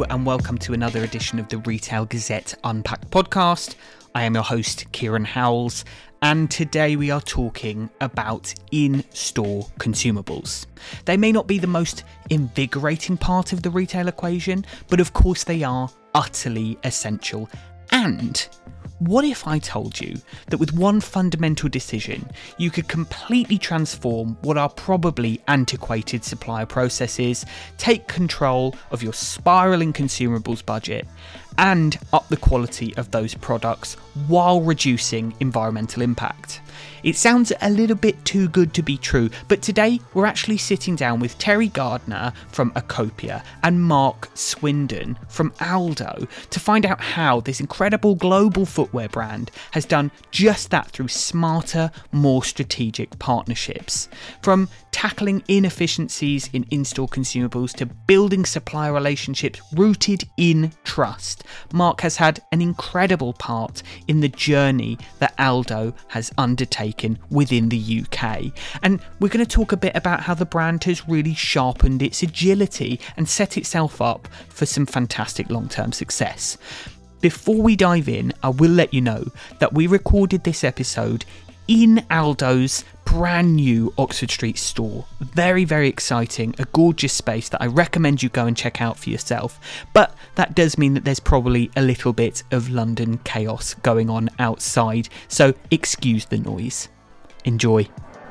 and welcome to another edition of the Retail Gazette Unpacked podcast. I am your host, Kieran Howells, and today we are talking about in-store consumables. They may not be the most invigorating part of the retail equation, but of course they are utterly essential. And what if I told you that with one fundamental decision, you could completely transform what are probably antiquated supplier processes, take control of your spiralling consumables budget, and up the quality of those products while reducing environmental impact? It sounds a little bit too good to be true, but today we're actually sitting down with Terry Gardner from Acopia and Mark Swindon from Aldo to find out how this incredible global footwear brand has done just that through smarter, more strategic partnerships. From tackling inefficiencies in in-store consumables to building supplier relationships rooted in trust, Mark has had an incredible part in the journey that Aldo has undertaken within the UK. And we're going to talk a bit about how the brand has really sharpened its agility and set itself up for some fantastic long-term success. Before we dive in, I will let you know that we recorded this episode in Aldo's brand new Oxford Street store. Very, very exciting, a gorgeous space that I recommend you go and check out for yourself. But that does mean that there's probably a little bit of London chaos going on outside, so excuse the noise. Enjoy.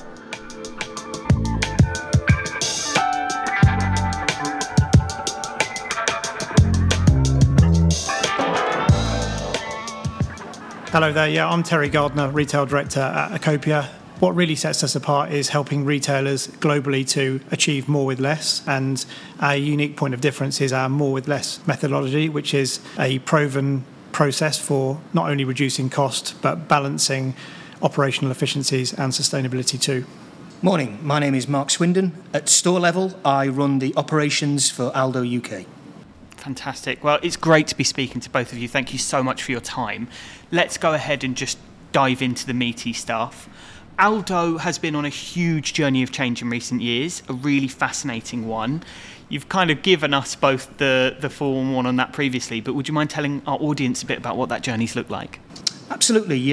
Hello there, I'm Terry Gardner, Retail Director at Acopia. What really sets us apart is helping retailers globally to achieve more with less, and our unique point of difference is our more with less methodology, which is a proven process for not only reducing cost but balancing operational efficiencies and sustainability too. Morning, my name is Mark Swindon. At store level, I run the operations for Aldo UK. Fantastic. Well, it's great to be speaking to both of you. Thank you so much for your time. Let's go ahead and just dive into the meaty stuff. Aldo has been on a huge journey of change in recent years, a really fascinating one. You've kind of given us both the full one on that previously, but would you mind telling our audience a bit about what that journey's looked like? Absolutely.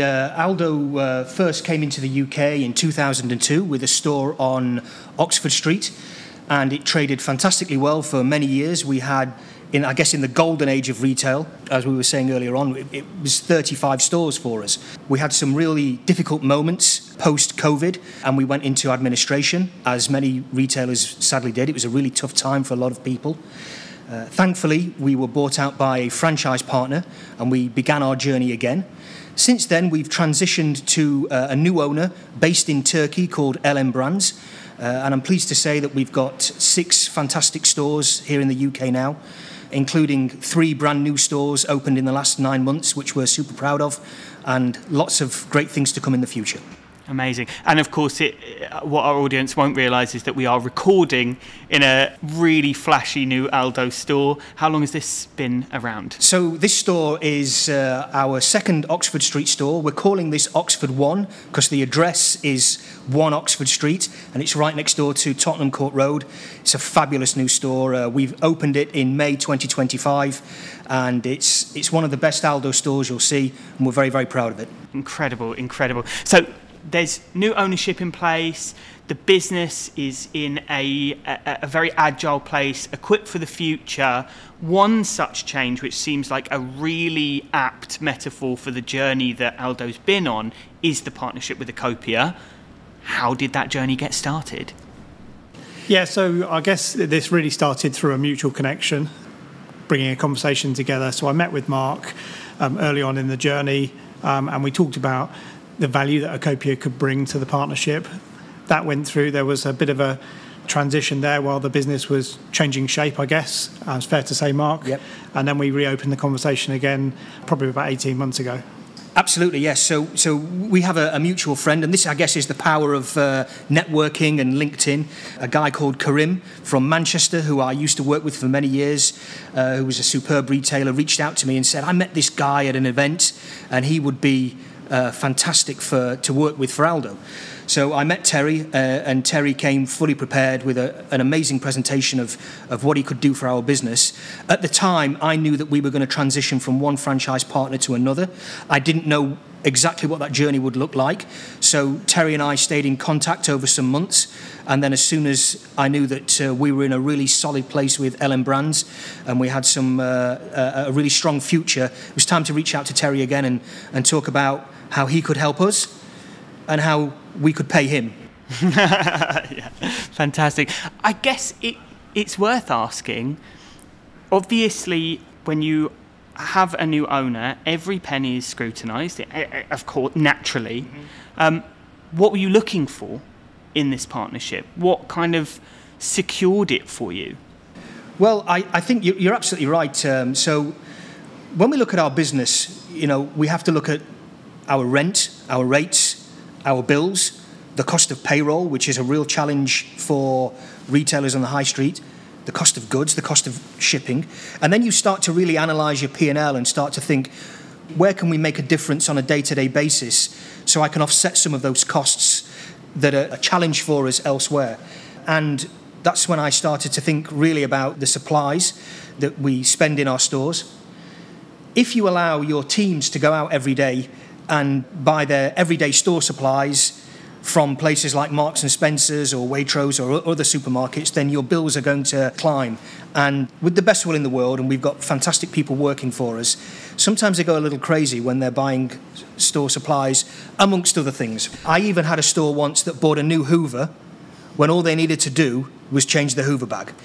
Aldo first came into the UK in 2002 with a store on Oxford Street, and it traded fantastically well for many years. We had, in the golden age of retail, as we were saying earlier on, it was 35 stores for us. We had some really difficult moments post-COVID, and we went into administration, as many retailers sadly did. It was a really tough time for a lot of people. Thankfully, we were bought out by a franchise partner, and we began our journey again. Since then, we've transitioned to a new owner based in Turkey called LM Brands, and I'm pleased to say that we've got 6 fantastic stores here in the UK now, including 3 brand new stores opened in the last 9 months, which we're super proud of, and lots of great things to come in the future. Amazing. And of course, what our audience won't realise is that we are recording in a really flashy new Aldo store. How long has this been around? So this store is our second Oxford Street store. We're calling this Oxford 1 because the address is 1 Oxford Street, and it's right next door to Tottenham Court Road. It's a fabulous new store. We've opened it in May 2025, and it's one of the best Aldo stores you'll see, and we're very, very proud of it. Incredible. So there's new ownership in place. The business is in a very agile place, equipped for the future. One such change, which seems like a really apt metaphor for the journey that Aldo's been on, is the partnership with Acopia. How did that journey get started? Yeah, so I guess this really started through a mutual connection, bringing a conversation together. So I met with Mark early on in the journey, and we talked about the value that Acopia could bring to the partnership. That went through. There was a bit of a transition there while the business was changing shape, I guess. It's fair to say, Mark. Yep. And then we reopened the conversation again probably about 18 months ago. Absolutely, yes. So we have a mutual friend, and this, I guess, is the power of networking and LinkedIn. A guy called Karim from Manchester, who I used to work with for many years, who was a superb retailer, reached out to me and said, I met this guy at an event, and he would be fantastic to work with for Aldo. So I met Terry, and Terry came fully prepared with an amazing presentation of what he could do for our business. At the time, I knew that we were going to transition from one franchise partner to another. I didn't know exactly what that journey would look like. So Terry and I stayed in contact over some months. And then as soon as I knew that we were in a really solid place with LM Brands and we had a really strong future, it was time to reach out to Terry again and talk about how he could help us and how we could pay him. Yeah, fantastic. I guess it's worth asking, obviously, when you have a new owner, every penny is scrutinised, of course, naturally. Mm-hmm. What were you looking for in this partnership? What kind of secured it for you? Well, I think you're absolutely right. So when we look at our business, we have to look at our rent, our rates, our bills, the cost of payroll, which is a real challenge for retailers on the high street, the cost of goods, the cost of shipping. And then you start to really analyse your P&L and start to think, where can we make a difference on a day-to-day basis so I can offset some of those costs that are a challenge for us elsewhere? And that's when I started to think really about the supplies that we spend in our stores. If you allow your teams to go out every day and buy their everyday store supplies from places like Marks and Spencer's or Waitrose or other supermarkets, then your bills are going to climb. And with the best will in the world, and we've got fantastic people working for us, sometimes they go a little crazy when they're buying store supplies, amongst other things. I even had a store once that bought a new Hoover when all they needed to do was change the Hoover bag.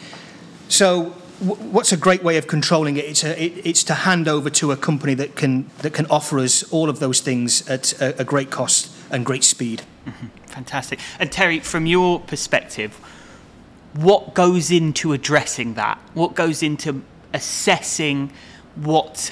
So what's a great way of controlling it? It's to hand over to a company that can offer us all of those things at a great cost and great speed. Mm-hmm. Fantastic. And Terry, from your perspective, what goes into addressing that? What goes into assessing what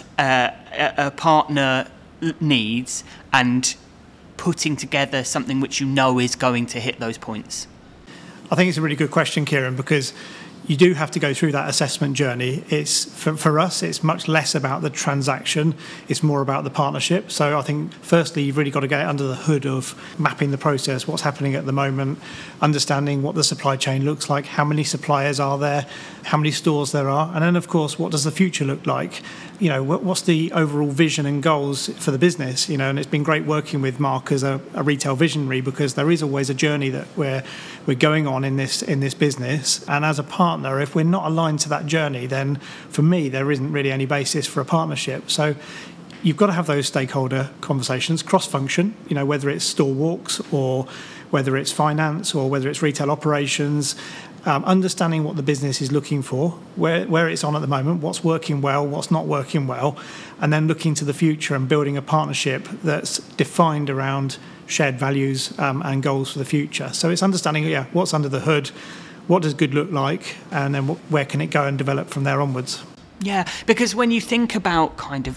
a partner needs and putting together something which is going to hit those points? I think it's a really good question, Kieran, because you do have to go through that assessment journey. It's for us, it's much less about the transaction. It's more about the partnership. So I think, firstly, you've really got to get under the hood of mapping the process, what's happening at the moment, understanding what the supply chain looks like, how many suppliers are there, how many stores there are, and then, of course, what does the future look like? What's the overall vision and goals for the business? And it's been great working with Mark as a retail visionary, because there is always a journey that we're going on in this business. And as a partner, if we're not aligned to that journey, then for me, there isn't really any basis for a partnership. So you've got to have those stakeholder conversations, cross-function, whether it's store walks or whether it's finance or whether it's retail operations, understanding what the business is looking for, where it's on at the moment, what's working well, what's not working well, and then looking to the future and building a partnership that's defined around shared values and goals for the future. So it's understanding, what's under the hood, what does good look like, and then where can it go and develop from there onwards. Yeah, because when you think about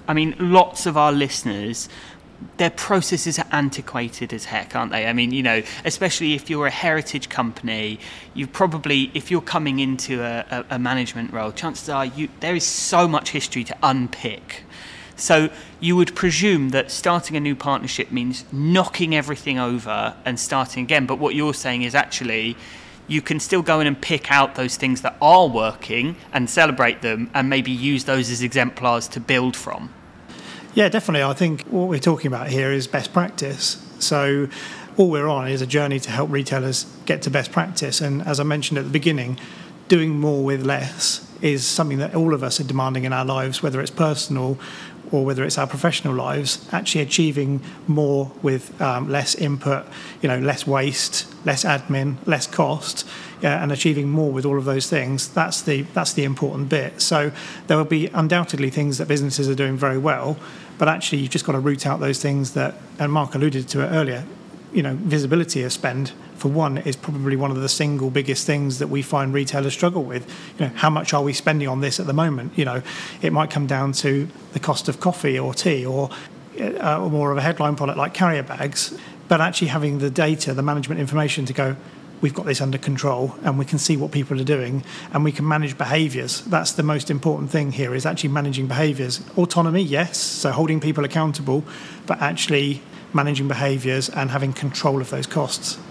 lots of our listeners, their processes are antiquated as heck, aren't they? Especially if you're a heritage company, you probably, if you're coming into a management role, chances are there is so much history to unpick. So you would presume that starting a new partnership means knocking everything over and starting again. But what you're saying is actually you can still go in and pick out those things that are working and celebrate them and maybe use those as exemplars to build from. Yeah, definitely. I think what we're talking about here is best practice. So all we're on is a journey to help retailers get to best practice. And as I mentioned at the beginning, doing more with less is something that all of us are demanding in our lives, whether it's personal or whether it's our professional lives. Actually achieving more with less input, less waste, less admin, less cost, and achieving more with all of those things, that's the important bit. So there will be undoubtedly things that businesses are doing very well, but actually you've just got to root out those things that, and Mark alluded to it earlier, visibility of spend, for one, is probably one of the single biggest things that we find retailers struggle with. How much are we spending on this at the moment? It might come down to the cost of coffee or tea or more of a headline product like carrier bags, but actually having the data, the management information to go, we've got this under control and we can see what people are doing and we can manage behaviours. That's the most important thing here, is actually managing behaviours. Autonomy, yes, so holding people accountable, but actually managing behaviours and having control of those costs.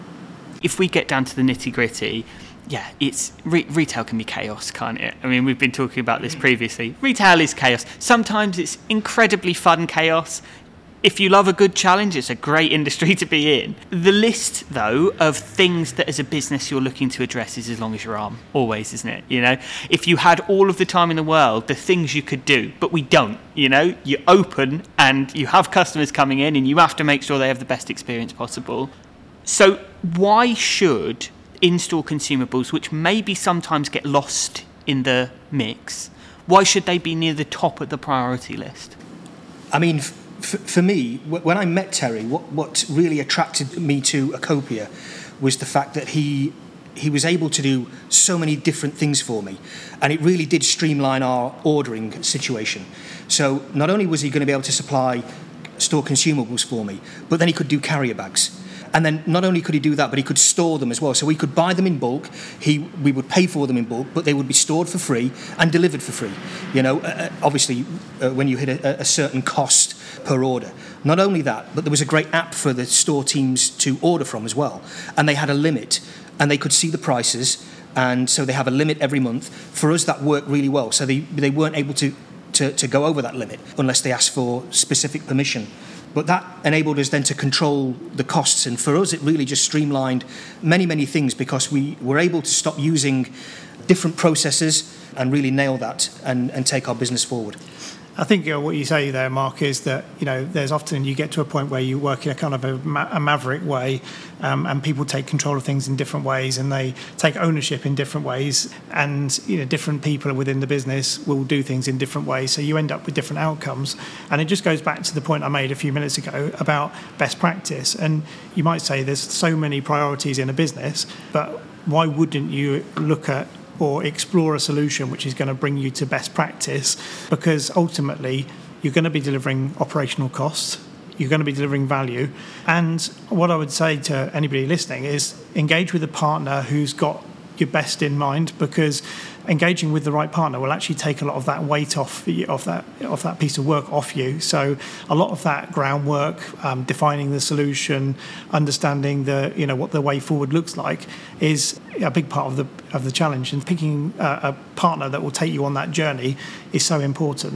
If we get down to the nitty-gritty, yeah, it's retail can be chaos, can't it? I mean, we've been talking about this previously. Retail is chaos. Sometimes it's incredibly fun chaos. If you love a good challenge, it's a great industry to be in. The list, though, of things that as a business you're looking to address is as long as your arm. Always, isn't it? You know, if you had all of the time in the world, the things you could do, but we don't, you know, you open and you have customers coming in and you have to make sure they have the best experience possible. So why should in-store consumables, which maybe sometimes get lost in the mix, why should they be near the top of the priority list? I mean, for me, when I met Terry, what really attracted me to Acopia was the fact that he was able to do so many different things for me, and it really did streamline our ordering situation. So not only was he going to be able to supply store consumables for me, but then he could do carrier bags. And then not only could he do that, but he could store them as well. So we could buy them in bulk, we would pay for them in bulk, but they would be stored for free and delivered for free. You know, obviously, when you hit a certain cost per order. Not only that, but there was a great app for the store teams to order from as well. And they had a limit, and they could see the prices, and so they have a limit every month. For us, that worked really well. So they weren't able to go over that limit unless they asked for specific permission. But that enabled us then to control the costs. And for us, it really just streamlined many, many things because we were able to stop using different processes and really nail that and take our business forward. I think what you say there, Mark, is that, you know, there's often you get to a point where you work in a kind of a maverick way, and people take control of things in different ways, and they take ownership in different ways, and, you know, different people within the business will do things in different ways, so you end up with different outcomes. And it just goes back to the point I made a few minutes ago about best practice. And you might say there's so many priorities in a business, but why wouldn't you look at or explore a solution which is going to bring you to best practice? Because ultimately you're going to be delivering operational costs, you're going to be delivering value. And what I would say to anybody listening is engage with a partner who's got your best in mind, because engaging with the right partner will actually take a lot of that weight off that piece of work off you. So a lot of that groundwork, defining the solution, understanding what the way forward looks like, is a big part of the challenge. And picking a partner that will take you on that journey is so important.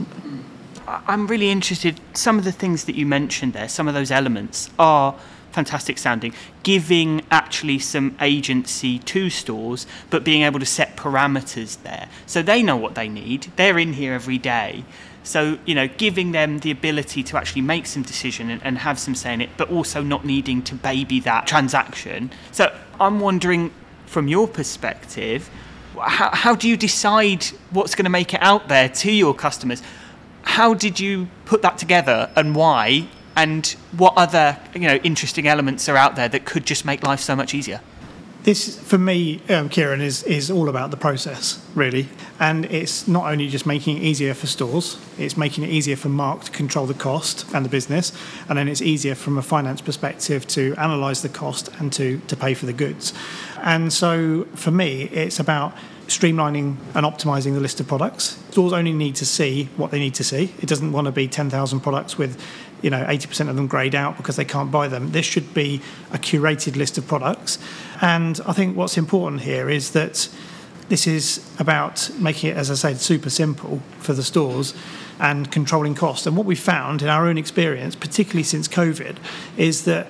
I'm really interested. Some of the things that you mentioned there, some of those elements are fantastic sounding, giving actually some agency to stores, but being able to set parameters there. So they know what they need. They're in here every day. So, you know, giving them the ability to actually make some decision and have some say in it, but also not needing to baby that transaction. So I'm wondering, from your perspective, how do you decide what's going to make it out there to your customers? How did you put that together, and why? And what other, interesting elements are out there that could just make life so much easier? This, for me, Kieran, is all about the process, really. And it's not only just making it easier for stores, it's making it easier for Mark to control the cost and the business. And then it's easier from a finance perspective to analyse the cost and to pay for the goods. And so, for me, it's about streamlining and optimising the list of products. Stores only need to see what they need to see. It doesn't want to be 10,000 products with 80% of them greyed out because they can't buy them. This should be a curated list of products. And I think what's important here is that this is about making it, as I said, super simple for the stores and controlling costs. And what we found in our own experience, particularly since COVID, is that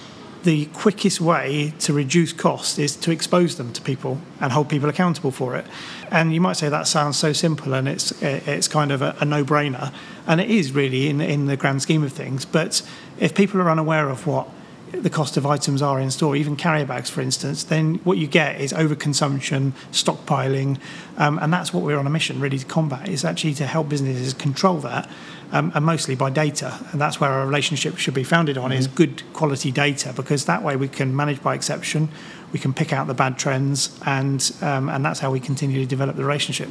the quickest way to reduce costs is to expose them to people and hold people accountable for it. And you might say that sounds so simple and it's kind of a no-brainer. And it is really in the grand scheme of things. But if people are unaware of what the cost of items are in store, even carrier bags, for instance, then what you get is overconsumption, stockpiling, and that's what we're on a mission really to combat, is actually to help businesses control that, and mostly by data. And that's where our relationship should be founded on, is good quality data, because that way we can manage by exception, we can pick out the bad trends, and that's how we continue to develop the relationship.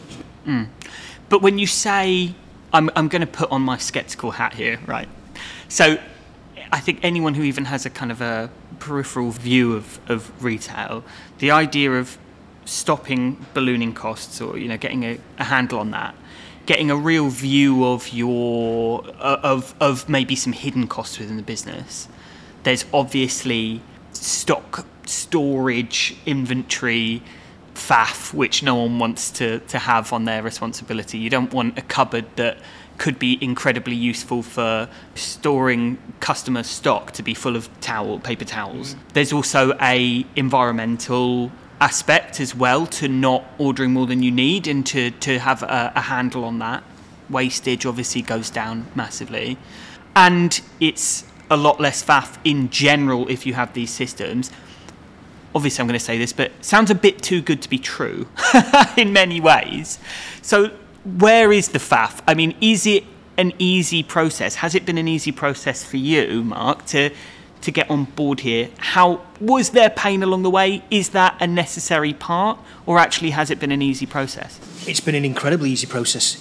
But when you say, I'm going to put on my sceptical hat here, right? So I think anyone who even has a kind of a peripheral view of retail, the idea of stopping ballooning costs or getting a handle on that getting a real view of your of maybe some hidden costs within the business. There's obviously stock, storage, inventory, faff, which no one wants to have on their responsibility. You don't want a cupboard that could be incredibly useful for storing customer stock to be full of paper towels. There's also a environmental aspect as well, to not ordering more than you need and to have a handle on that. Wastage obviously goes down massively. And it's a lot less faff in general if you have these systems. Obviously I'm going to say this, but it sounds a bit too good to be true in many ways. So where is the faff? I mean, is it an easy process? Has it been an easy process for you, Mark, to get on board here? How was there pain along the way? Is that a necessary part, or actually has it been an easy process? It's been an incredibly easy process.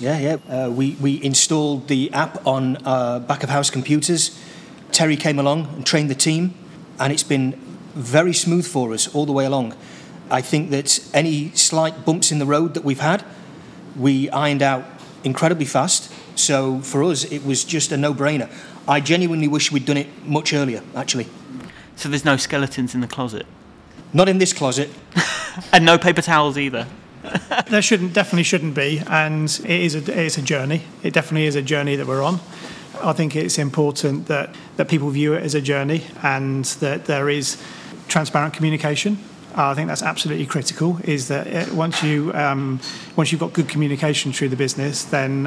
We installed the app on back of house computers. Terry came along and trained the team, and it's been very smooth for us all the way along. I think that any slight bumps in the road that we've had, we ironed out incredibly fast. So for us, it was just a no-brainer. I genuinely wish we'd done it much earlier, actually. So there's no skeletons in the closet? Not in this closet. And no paper towels either? There definitely shouldn't be, and it is a journey. It definitely is a journey that we're on. I think it's important that people view it as a journey and that there is transparent communication. I think that's absolutely critical, is that once you've got good communication through the business, then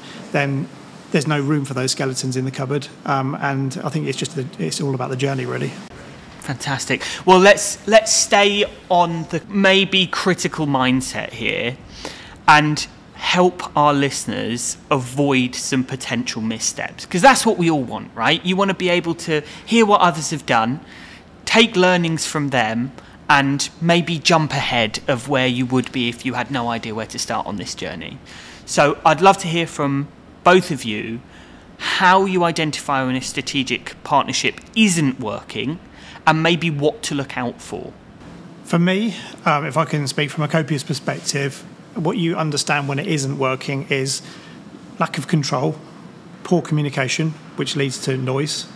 there's no room for those skeletons in the cupboard. And I think it's all about the journey, really. Fantastic. Well, let's stay on the maybe critical mindset here and help our listeners avoid some potential missteps, because that's what we all want, right? You want to be able to hear what others have done, take learnings from them, and maybe jump ahead of where you would be if you had no idea where to start on this journey. So I'd love to hear from both of you how you identify when a strategic partnership isn't working and maybe what to look out for. For me, if I can speak from a Acopia's perspective, what you understand when it isn't working is lack of control, poor communication, which leads to noise,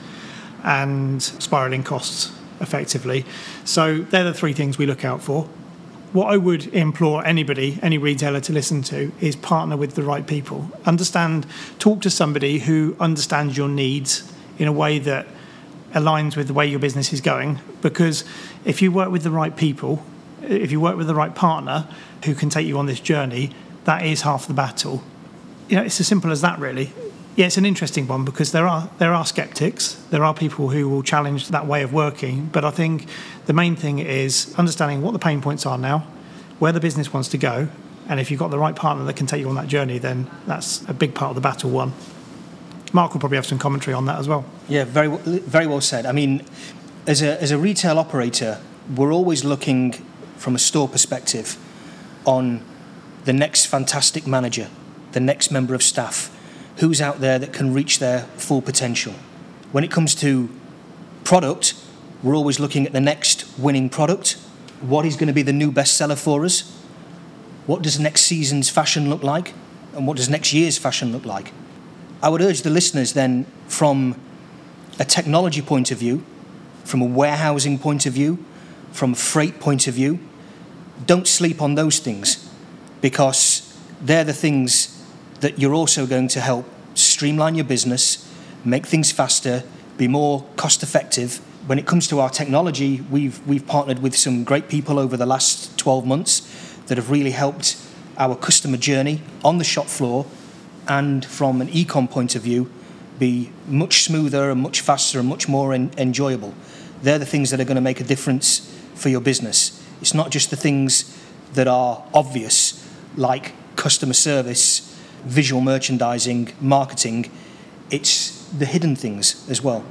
and spiralling costs, effectively. So they're the three things we look out for. What I would implore any retailer to listen to is partner with the right people. Talk to somebody who understands your needs in a way that aligns with the way your business is going. Because if you work with the right people, if you work with the right partner who can take you on this journey, that is half the battle. It's as simple as that, really. Yeah, it's an interesting one because there are skeptics. There are people who will challenge that way of working. But I think the main thing is understanding what the pain points are now, where the business wants to go, and if you've got the right partner that can take you on that journey, then that's a big part of the battle won. Mark will probably have some commentary on that as well. Yeah, very well said. I mean, as a retail operator, we're always looking from a store perspective on the next fantastic manager, the next member of staff, who's out there that can reach their full potential. When it comes to product, we're always looking at the next winning product. What is going to be the new bestseller for us? What does next season's fashion look like? And what does next year's fashion look like? I would urge the listeners then, from a technology point of view, from a warehousing point of view, from a freight point of view, don't sleep on those things, because they're the things that you're also going to help streamline your business, make things faster, be more cost effective. When it comes to our technology, we've partnered with some great people over the last 12 months that have really helped our customer journey on the shop floor, and from an e-com point of view, be much smoother and much faster and much more enjoyable. They're the things that are going to make a difference for your business. It's not just the things that are obvious, like customer service, visual merchandising, marketing. It's the hidden things as well.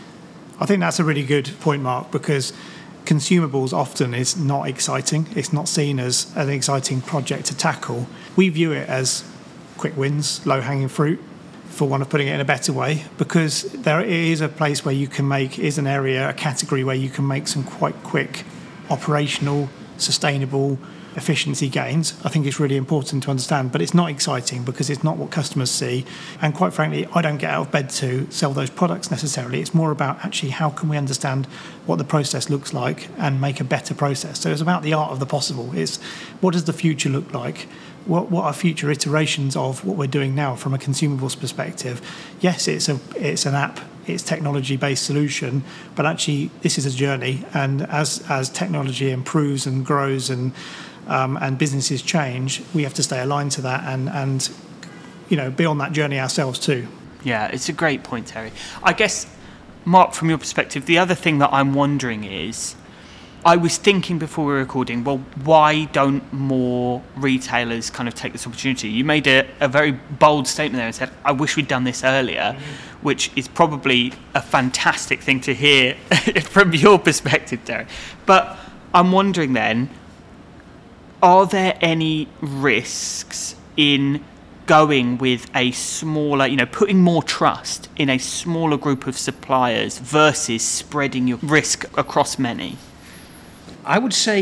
I think that's a really good point, Mark, because consumables often is not exciting. It's not seen as an exciting project to tackle. We view it as quick wins, low-hanging fruit, for want of putting it in a better way, because there is a place where you can is an area, a category where you can make some quite quick operational, sustainable efficiency gains, I think it's really important to understand, but it's not exciting because it's not what customers see. And quite frankly, I don't get out of bed to sell those products necessarily. It's more about actually how can we understand what the process looks like and make a better process. So it's about the art of the possible. It's what does the future look like? What are future iterations of what we're doing now from a consumables perspective? Yes, it's an app, it's technology-based solution, but actually this is a journey. And as technology improves and grows and businesses change, we have to stay aligned to that and be on that journey ourselves too. Yeah, it's a great point, Terry. I guess, Mark, from your perspective, the other thing that I'm wondering is, I was thinking before we were recording, well, why don't more retailers kind of take this opportunity? You made a very bold statement there and said, I wish we'd done this earlier, which is probably a fantastic thing to hear from your perspective, Terry. But I'm wondering then, are there any risks in going with a smaller, putting more trust in a smaller group of suppliers versus spreading your risk across many? I would say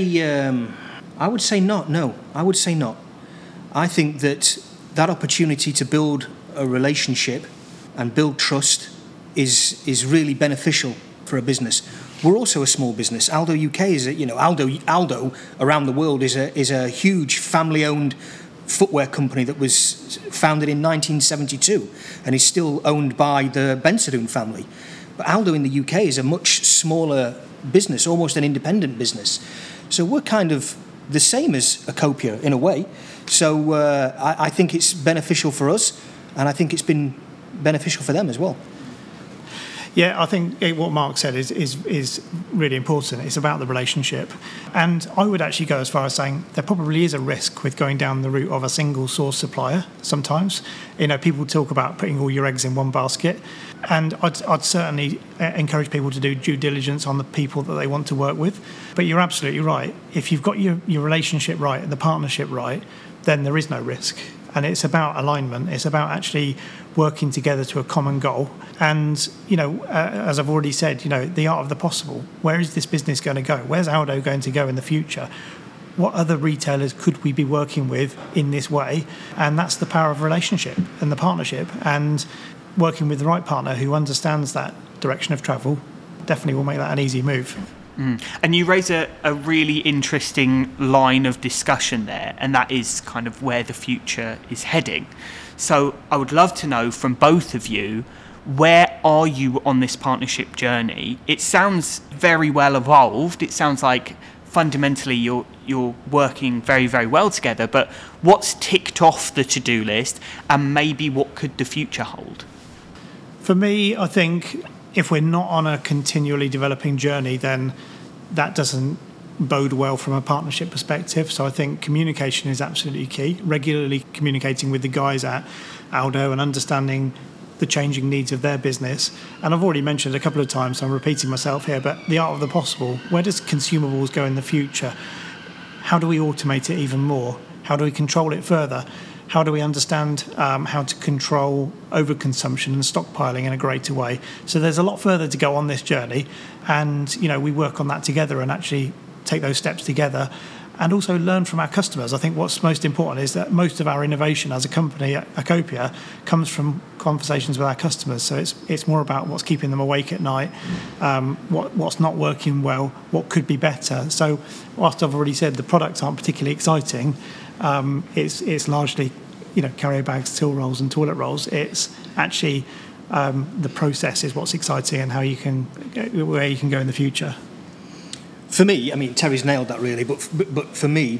not. No, I would say not. I think that opportunity to build a relationship and build trust is really beneficial for a business. We're also a small business. Aldo UK is Aldo around the world is a huge family-owned footwear company that was founded in 1972 and is still owned by the Bensadoun family. But Aldo in the UK is a much smaller business, almost an independent business. So we're kind of the same as Acopia in a way. So I think it's beneficial for us, and I think it's been beneficial for them as well. Yeah, I think what Mark said is really important. It's about the relationship. And I would actually go as far as saying there probably is a risk with going down the route of a single source supplier sometimes. People talk about putting all your eggs in one basket. And I'd certainly encourage people to do due diligence on the people that they want to work with. But you're absolutely right. If you've got your relationship right and the partnership right, then there is no risk. And it's about alignment. It's about actually working together to a common goal. And, as I've already said, the art of the possible. Where is this business going to go? Where's Aldo going to go in the future? What other retailers could we be working with in this way? And that's the power of relationship and the partnership. And working with the right partner who understands that direction of travel definitely will make that an easy move. And you raise a really interesting line of discussion there, and that is kind of where the future is heading. So I would love to know from both of you, where are you on this partnership journey? It sounds very well evolved. It sounds like fundamentally you're working very, very well together, but what's ticked off the to-do list, and maybe what could the future hold? For me, I think if we're not on a continually developing journey, then that doesn't bode well from a partnership perspective. So I think communication is absolutely key. Regularly communicating with the guys at Aldo and understanding the changing needs of their business. And I've already mentioned a couple of times, so I'm repeating myself here, but the art of the possible. Where does consumables go in the future? How do we automate it even more? How do we control it further? How do we understand how to control overconsumption and stockpiling in a greater way? So there's a lot further to go on this journey, and we work on that together and actually take those steps together, and also learn from our customers. I think what's most important is that most of our innovation as a company at Acopia comes from conversations with our customers. So it's more about what's keeping them awake at night, what's not working well, what could be better. So whilst I've already said the products aren't particularly exciting, it's largely carrier bags, till rolls and toilet rolls. It's actually the process is what's exciting and where you can go in the future. For me, Terry's nailed that really, but for me,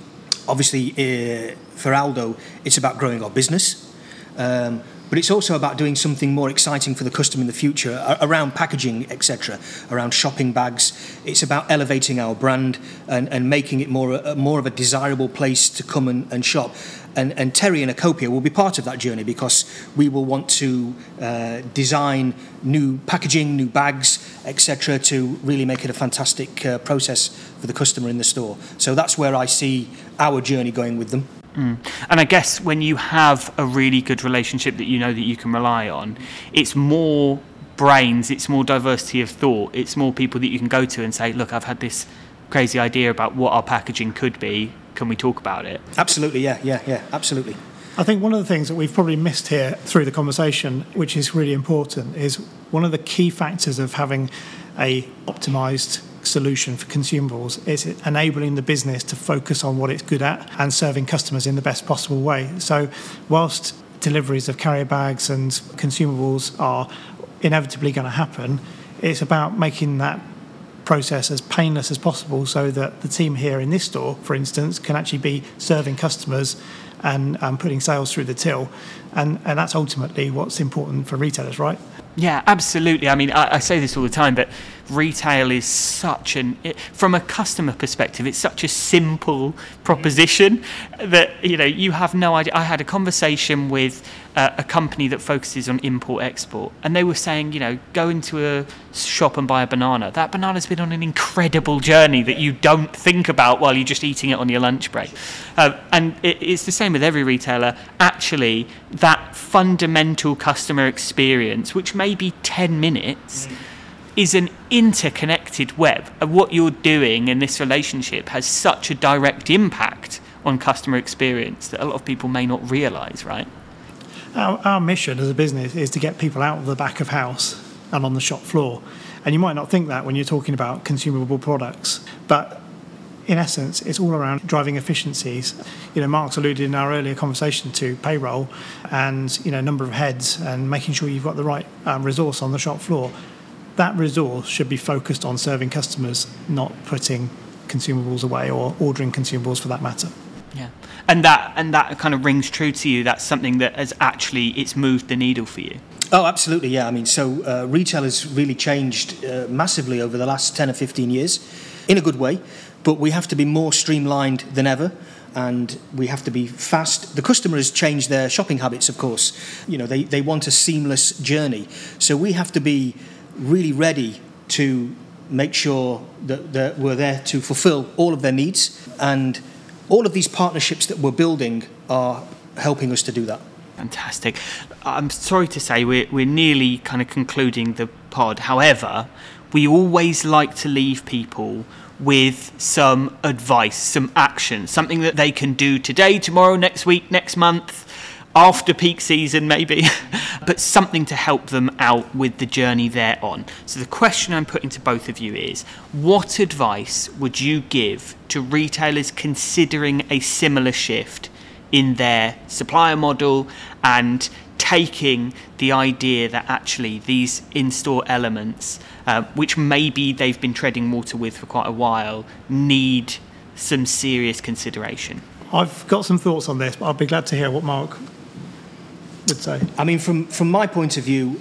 obviously for Aldo, it's about growing our business, but it's also about doing something more exciting for the customer in the future around packaging, etc., around shopping bags. It's about elevating our brand and making it more of a desirable place to come and shop. And Terry and Acopia will be part of that journey, because we will want to design new packaging, new bags, etc., to really make it a fantastic process for the customer in the store. So that's where I see our journey going with them. And I guess when you have a really good relationship that you know that you can rely on, it's more brains, it's more diversity of thought, it's more people that you can go to and say, look, I've had this crazy idea about what our packaging could be. Can we talk about it? Absolutely, yeah, absolutely. I think one of the things that we've probably missed here through the conversation, which is really important, is one of the key factors of having a optimized solution for consumables is enabling the business to focus on what it's good at and serving customers in the best possible way. So whilst deliveries of carrier bags and consumables are inevitably going to happen, it's about making that process as painless as possible so that the team here in this store, for instance, can actually be serving customers and putting sales through the till. And that's ultimately what's important for retailers, right? Yeah, absolutely. I mean, I say this all the time, but retail is from a customer perspective, it's such a simple proposition that, you have no idea. I had a conversation with a company that focuses on import-export, and they were saying, go into a shop and buy a banana. That banana's been on an incredible journey that you don't think about while you're just eating it on your lunch break. And it's the same with every retailer. Actually, that fundamental customer experience, which may be 10 minutes, is an interconnected web. And what you're doing in this relationship has such a direct impact on customer experience that a lot of people may not realise, right? Our mission as a business is to get people out of the back of house and on the shop floor. And you might not think that when you're talking about consumable products, but in essence, it's all around driving efficiencies. Mark's alluded in our earlier conversation to payroll and, number of heads and making sure you've got the right resource on the shop floor. That resource should be focused on serving customers, not putting consumables away or ordering consumables for that matter. Yeah, and that kind of rings true to you. That's something that it's moved the needle for you. Oh, absolutely, yeah. I mean, so retail has really changed massively over the last 10 or 15 years, in a good way, but we have to be more streamlined than ever, and we have to be fast. The customer has changed their shopping habits, of course. They want a seamless journey, so we have to be really ready to make sure that we're there to fulfill all of their needs, and all of these partnerships that we're building are helping us to do that. Fantastic. I'm sorry to say we're nearly kind of concluding the pod. However, we always like to leave people with some advice, some action, something that they can do today, tomorrow, next week, next month, after peak season maybe, but something to help them out with the journey they're on. So the question I'm putting to both of you is, what advice would you give to retailers considering a similar shift in their supplier model and taking the idea that actually these in-store elements, which maybe they've been treading water with for quite a while, need some serious consideration? I've got some thoughts on this, but I'll be glad to hear what Mark would say. I mean, from my point of view,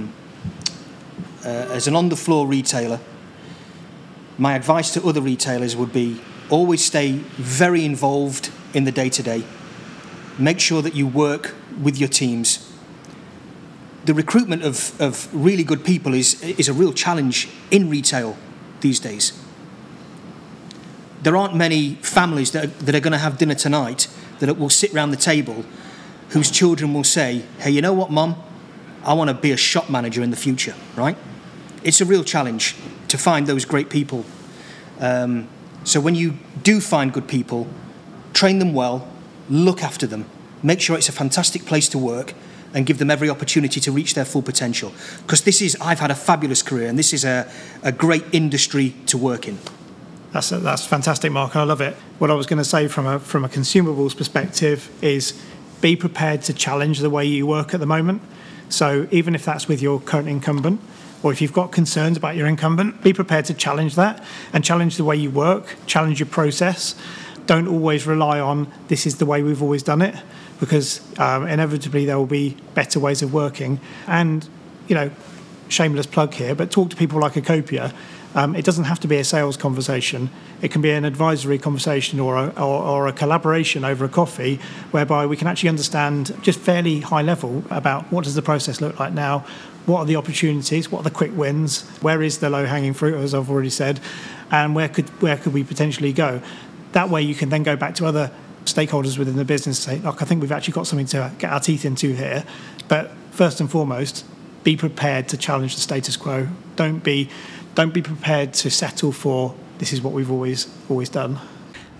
as an on-the-floor retailer, my advice to other retailers would be always stay very involved in the day-to-day. Make sure that you work with your teams. The recruitment of really good people is a real challenge in retail these days. There aren't many families that are going to have dinner tonight that will sit around the table whose children will say, hey, you know what, Mum? I want to be a shop manager in the future, right? It's a real challenge to find those great people. So when you do find good people, train them well, look after them, make sure it's a fantastic place to work, and give them every opportunity to reach their full potential. Because I've had a fabulous career, and this is a great industry to work in. That's fantastic, Mark. I love it. What I was going to say from a consumables perspective is be prepared to challenge the way you work at the moment. So even if that's with your current incumbent, or if you've got concerns about your incumbent, be prepared to challenge that and challenge the way you work, challenge your process. Don't always rely on this is the way we've always done it, because inevitably there will be better ways of working. And, shameless plug here, but talk to people like Acopia. It doesn't have to be a sales conversation. It can be an advisory conversation or a collaboration over a coffee, whereby we can actually understand just fairly high level about what does the process look like now, what are the opportunities, what are the quick wins, where is the low-hanging fruit, as I've already said, and where could we potentially go. That way you can then go back to other stakeholders within the business and say, look, I think we've actually got something to get our teeth into here. But first and foremost, be prepared to challenge the status quo. Don't be prepared to settle for this is what we've always done.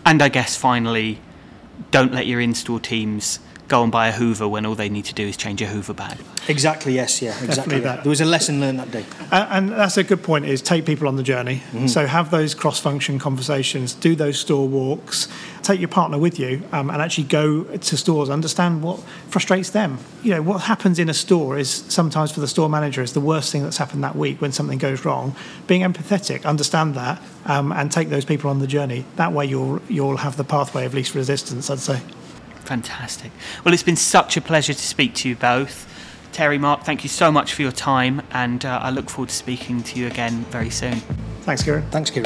And I guess finally, don't let your in-store teams go and buy a Hoover when all they need to do is change a Hoover bag. Exactly, yes, yeah, exactly. That. There was a lesson learned that day. And that's a good point, is take people on the journey. Mm-hmm. So have those cross-function conversations, do those store walks, take your partner with you, and actually go to stores, understand what frustrates them. You know, what happens in a store is sometimes for the store manager is the worst thing that's happened that week when something goes wrong. Being empathetic, understand that, and take those people on the journey. That way you'll have the pathway of least resistance, I'd say. Fantastic. Well, it's been such a pleasure to speak to you both. Terry, Mark, thank you so much for your time, and I look forward to speaking to you again very soon. Thanks, Kieran. Thanks, Kieran.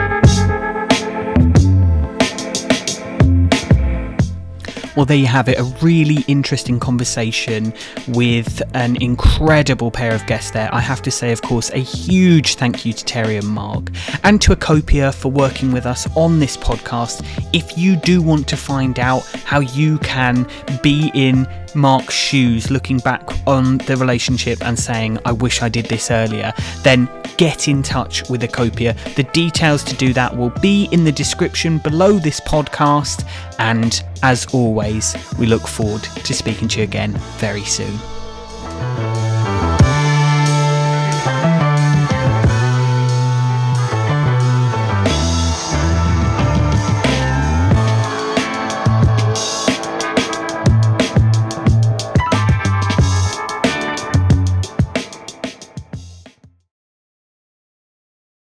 Well, there you have it, a really interesting conversation with an incredible pair of guests there. I have to say, of course, a huge thank you to Terry and Mark, and to Acopia for working with us on this podcast. If you do want to find out how you can be in Mark's shoes, looking back on the relationship and saying, I wish I did this earlier, then get in touch with Acopia. The details to do that will be in the description below this podcast. And as always, we look forward to speaking to you again very soon.